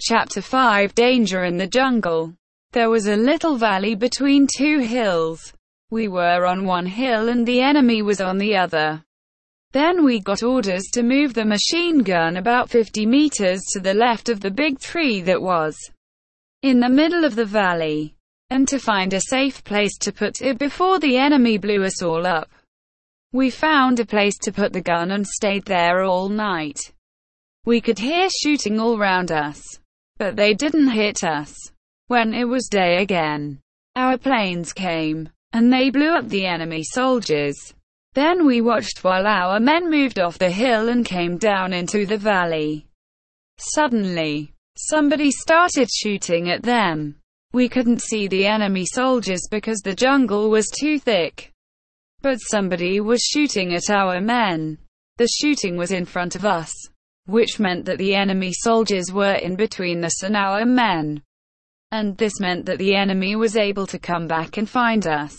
Chapter 5: Danger in the Jungle. There was a little valley between two hills. We were on one hill and the enemy was on the other. Then we got orders to move the machine gun about 50 meters to the left of the big tree that was in the middle of the valley, and to find a safe place to put it before the enemy blew us all up. We found a place to put the gun and stayed there all night. We could hear shooting all round us, but they didn't hit us. When it was day again, our planes came, and they blew up the enemy soldiers. Then we watched while our men moved off the hill and came down into the valley. Suddenly, somebody started shooting at them. We couldn't see the enemy soldiers because the jungle was too thick. But somebody was shooting at our men. The shooting was in front of us, which meant that the enemy soldiers were in between us and our men. And this meant that the enemy was able to come back and find us.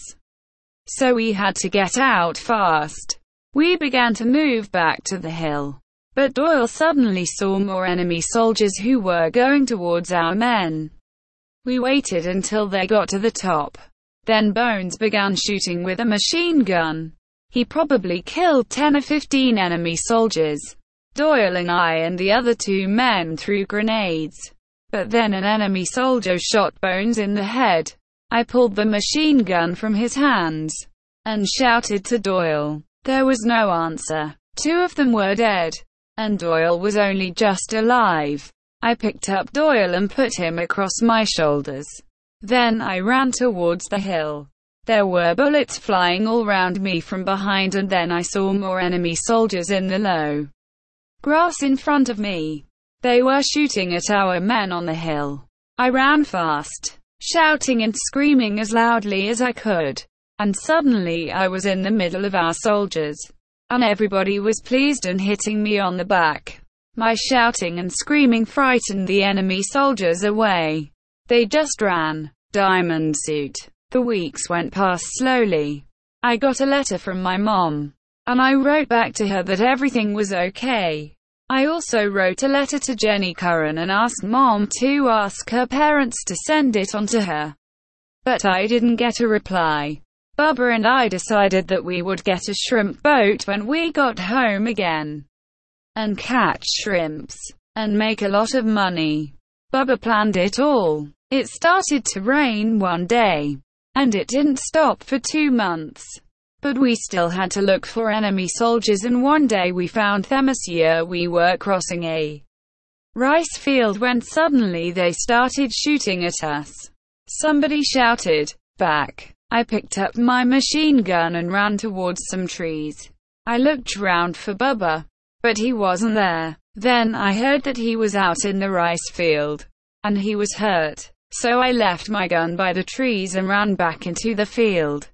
So we had to get out fast. We began to move back to the hill. But Doyle suddenly saw more enemy soldiers who were going towards our men. We waited until they got to the top. Then Bones began shooting with a machine gun. He probably killed 10 or 15 enemy soldiers. Doyle and I and the other two men threw grenades. But then an enemy soldier shot Bones in the head. I pulled the machine gun from his hands and shouted to Doyle. There was no answer. 2 of them were dead, and Doyle was only just alive. I picked up Doyle and put him across my shoulders. Then I ran towards the hill. There were bullets flying all round me from behind, and then I saw more enemy soldiers in the low grass in front of me. They were shooting at our men on the hill. I ran fast, shouting and screaming as loudly as I could. And suddenly I was in the middle of our soldiers. And everybody was pleased and hitting me on the back. My shouting and screaming frightened the enemy soldiers away. They just ran. Diamond Suit. The weeks went past slowly. I got a letter from my mom, and I wrote back to her that everything was okay. I also wrote a letter to Jenny Curran and asked Mom to ask her parents to send it on to her. But I didn't get a reply. Bubba and I decided that we would get a shrimp boat when we got home again, and catch shrimps, and make a lot of money. Bubba planned it all. It started to rain one day, and it didn't stop for 2 months. But we still had to look for enemy soldiers, and one day we found them. We were crossing a rice field when suddenly they started shooting at us. Somebody shouted back. I picked up my machine gun and ran towards some trees. I looked round for Bubba, but he wasn't there. Then I heard that he was out in the rice field, and he was hurt. So I left my gun by the trees and ran back into the field.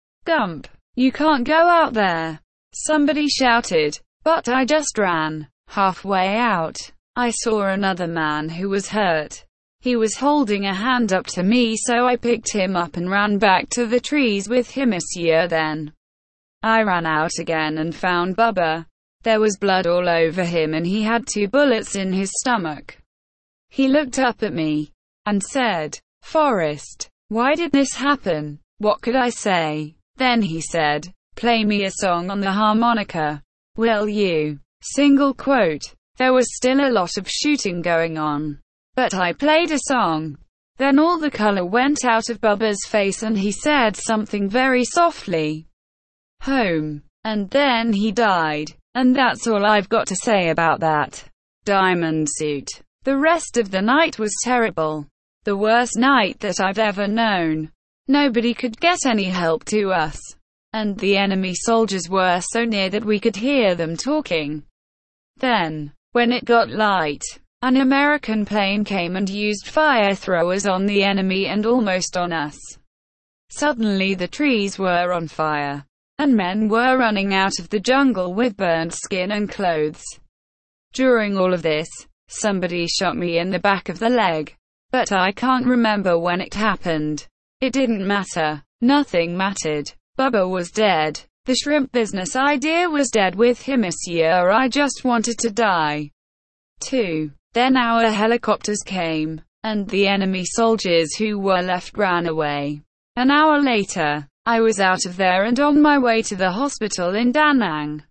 Gump, you can't go out there, somebody shouted, but I just ran. Halfway out, I saw another man who was hurt. He was holding a hand up to me, so I picked him up and ran back to the trees with him. Then I ran out again and found Bubba. There was blood all over him and he had 2 bullets in his stomach. He looked up at me and said, "Forrest, why did this happen?" What could I say? Then he said, "Play me a song on the harmonica, will you?" Single quote. There was still a lot of shooting going on, but I played a song. Then all the color went out of Bubba's face and he said something very softly, "Home." And then he died. And that's all I've got to say about that. Diamond Suit. The rest of the night was terrible. The worst night that I've ever known. Nobody could get any help to us. And the enemy soldiers were so near that we could hear them talking. Then, when it got light, an American plane came and used fire throwers on the enemy and almost on us. Suddenly the trees were on fire, and men were running out of the jungle with burnt skin and clothes. During all of this, somebody shot me in the back of the leg. But I can't remember when it happened. It didn't matter. Nothing mattered. Bubba was dead. The shrimp business idea was dead with him. I just wanted to die. 2. Then our helicopters came, and the enemy soldiers who were left ran away. An hour later, I was out of there and on my way to the hospital in Da Nang.